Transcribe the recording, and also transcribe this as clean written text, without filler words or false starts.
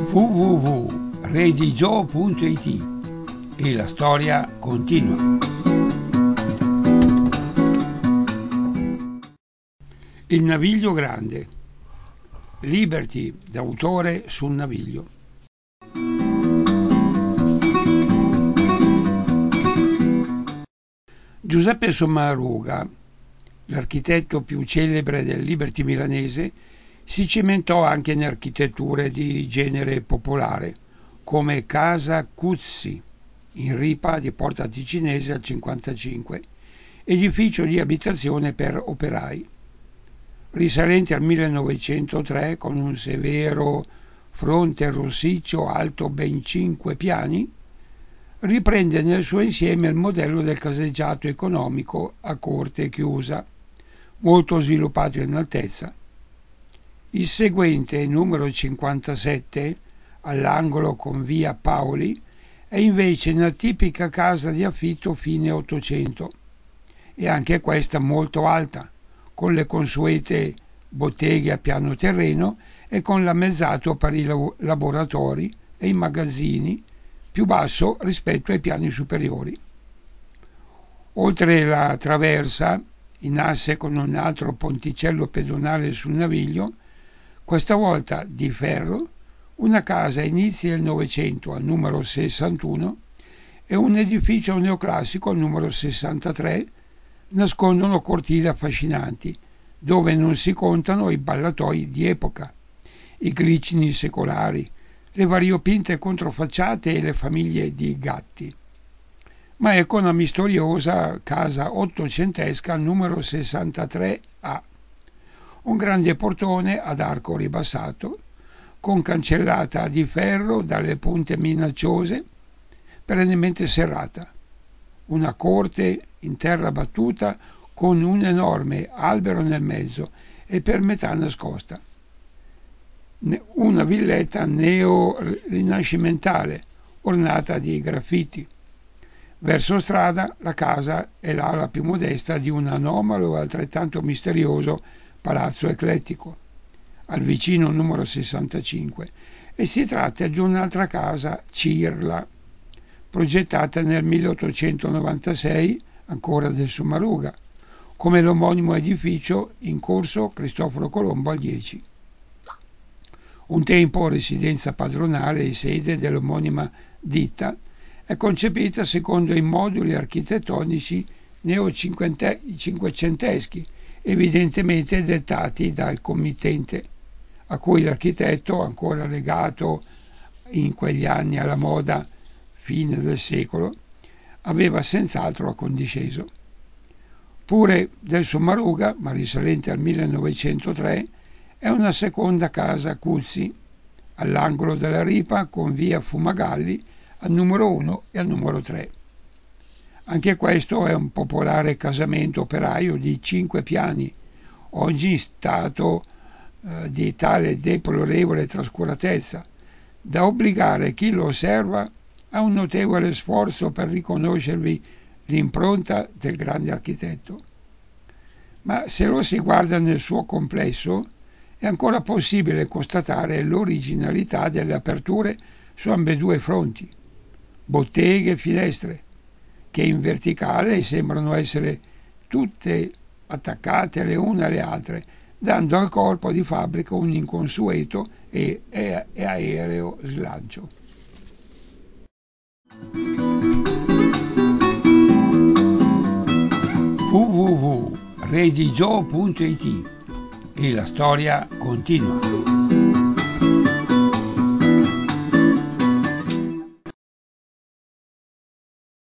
www.redigio.it e la storia continua. Il naviglio grande. Liberty, d'autore sul naviglio. Giuseppe Sommaruga, l'architetto più celebre del Liberty milanese, si cimentò anche in architetture di genere popolare, come Casa Cuzzi, in Ripa di Porta Ticinese al 55, edificio di abitazione per operai. Risalente al 1903, con un severo fronte rossiccio alto ben 5 piani, riprende nel suo insieme il modello del caseggiato economico a corte chiusa, molto sviluppato in altezza. Il seguente, numero 57, all'angolo con via Paoli, è invece una tipica casa di affitto fine Ottocento, e anche questa molto alta, con le consuete botteghe a piano terreno e con l'ammezzato per i laboratori e i magazzini, più basso rispetto ai piani superiori. Oltre la traversa, in asse con un altro ponticello pedonale sul naviglio, questa volta di ferro, una casa a inizi del Novecento al numero 61 e un edificio neoclassico al numero 63 nascondono cortili affascinanti, dove non si contano i ballatoi di epoca, i glicini secolari, le variopinte controfacciate e le famiglie di gatti. Ma ecco una misteriosa casa ottocentesca al numero 63A. Un grande portone ad arco ribassato, con cancellata di ferro dalle punte minacciose, perennemente serrata. Una corte in terra battuta con un enorme albero nel mezzo e per metà nascosta. Una villetta neo-rinascimentale, ornata di graffiti. Verso strada la casa è l'ala più modesta di un anomalo e altrettanto misterioso palazzo eclettico, al vicino numero 65, e si tratta di un'altra casa Cirla, progettata nel 1896, ancora del Sommaruga, come l'omonimo edificio in corso Cristoforo Colombo al 10. Un tempo residenza padronale e sede dell'omonima ditta, è concepita secondo i moduli architettonici neo-cinquecenteschi, evidentemente dettati dal committente, a cui l'architetto, ancora legato in quegli anni alla moda fine del secolo, aveva senz'altro accondisceso. Pure del Sommaruga, ma risalente al 1903, è una seconda casa Cuzzi, all'angolo della Ripa con via Fumagalli al numero 1 e al numero 3. Anche questo è un popolare casamento operaio di 5 piani, oggi in stato di tale deplorevole trascuratezza, da obbligare chi lo osserva a un notevole sforzo per riconoscervi l'impronta del grande architetto. Ma se lo si guarda nel suo complesso, è ancora possibile constatare l'originalità delle aperture su ambedue i fronti, botteghe e finestre, che in verticale sembrano essere tutte attaccate le une alle altre, dando al corpo di fabbrica un inconsueto e aereo slancio. www.redigio.it e la storia continua.